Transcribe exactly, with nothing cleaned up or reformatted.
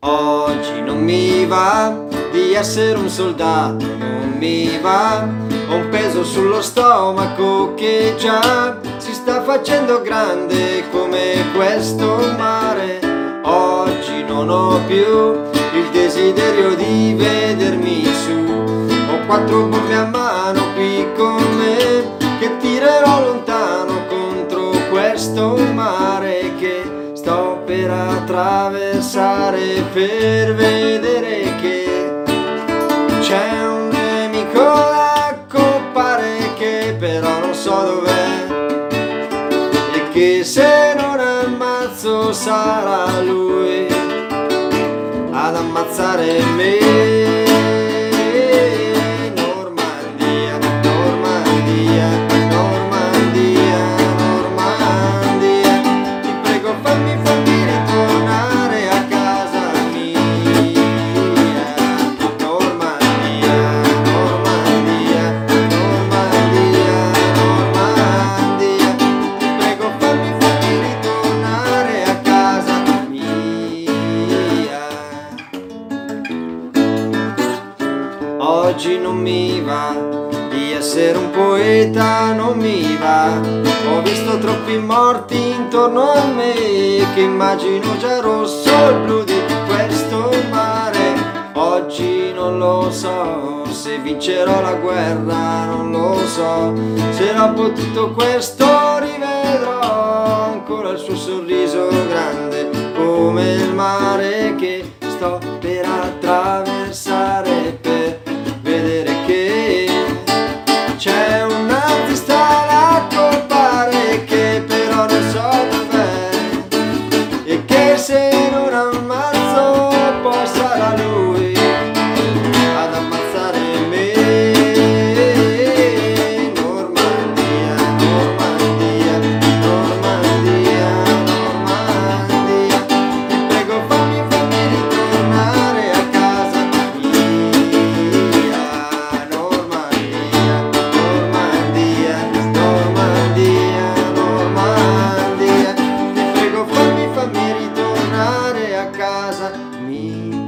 Oggi non mi va di essere un soldato, non mi va. Ho un peso sullo stomaco che già si sta facendo grande come questo mare. Oggi non ho più il desiderio di vedermi su. Ho quattro bombe a mano qui con me che tirerò lontano contro questo mare che sto per attraversare, per vedere che c'è un nemico là, compare, che però non so dov'è, e che se non ammazzo sarà lui ad ammazzare me. Normandia, Normandia, Normandia, Normandia, ti prego fammi, fammi ritornare a casa mia. Normandia, Normandia, Normandia, Normandia, ti prego fammi, fammi ritornare a casa mia. Oggi non mi va di essere un poeta, non mi va. Ho visto troppi morti intorno a me che immagino già rosso il blu di questo mare. Oggi non lo so se vincerò la guerra, non lo so se dopo tutto questo rivedrò ancora il suo sorriso grande come il mare che sto per attraversare, per vedere che c'è un nazista là, compare, che però non so dov'è, e che se non ammazzo poi sarà lui ad ammazzare me. Normandia, Normandia, Normandia, Normandia, ti prego fammi, fammi ritornare a casa mia. Normandia, Normandia, Normandia, Normandia, ti prego fammi, fammi ritornare a casa mia.